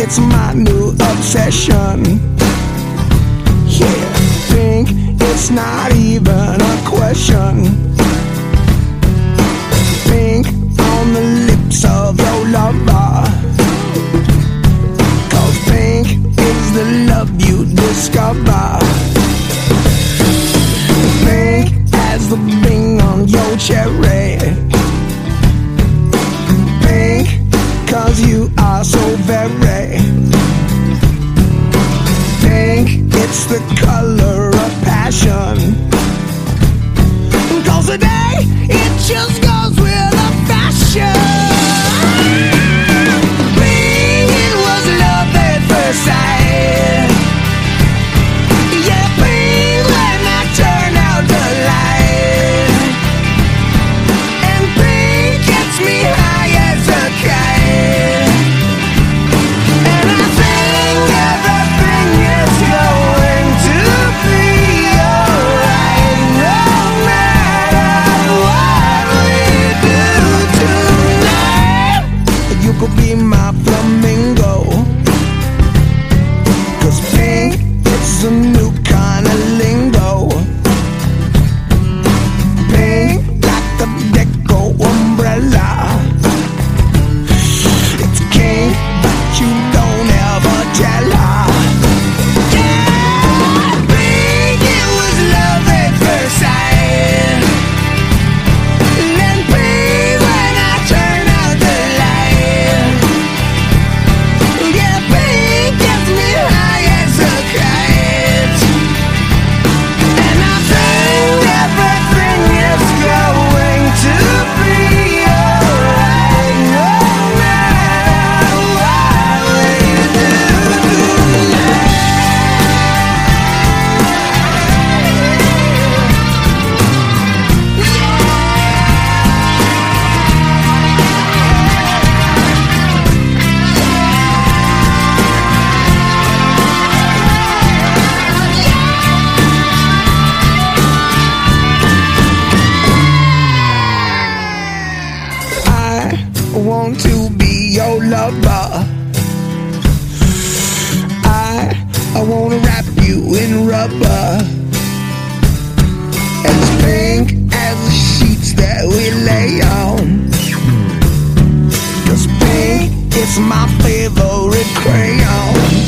it's my new obsession. Yeah, pink, it's not even a question. Pink on the lips of your lover, 'cause pink is the love you discover. Pink as the bing on your cherry. Pink, 'cause you are so very pink. It's the color of passion, 'cause today it just goes with the fashion. Pink, it was love at first sight. Yeah, pink when I turn out the light. And pink gets me high as a kite. And I think everything is going to be alright, no matter what we do tonight. You could be my flamingo, 'cause pink, it's a new kind of lingo. Pink like the deco umbrella. It's king, but you don't ever tell her. Yeah, pink, it was love at first sight. And pink when I turn out the light. Yeah, pink gets me high as a kite. And I think everything is going to be alright, no matter what we do tonight. I want to be your lover. I want to wrap you in rubber, as pink as the sheets that we lay on. 'Cause pink is my favorite crayon.